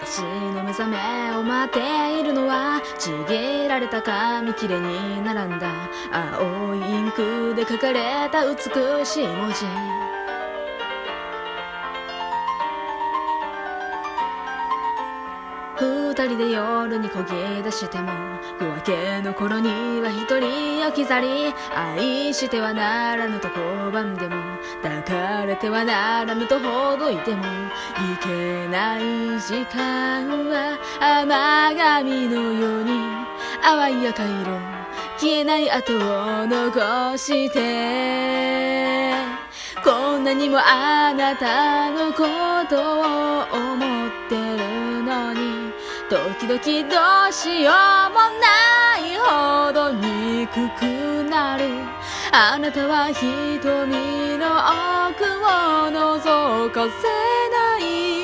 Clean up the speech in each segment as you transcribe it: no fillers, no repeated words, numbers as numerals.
私の目覚めを待っているのは、ちぎられた紙切れに並んだ青いインクで書かれた美しい文字。二人で夜にこぎ出しても、夜明けの頃には一人置き去り。愛してはならぬと拒んでも、抱かれてはならぬとほどいても、いけない時間は甘髪のように淡い赤色、消えない跡を残して。こんなにもあなたのことを思ってるのに、時々どうしようもないほど憎くなる。あなたは瞳の奥を覗かせない。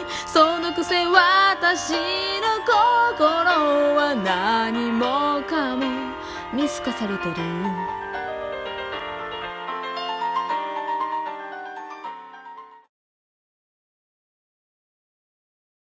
そのくせ私の心は何もかも見透かされてる。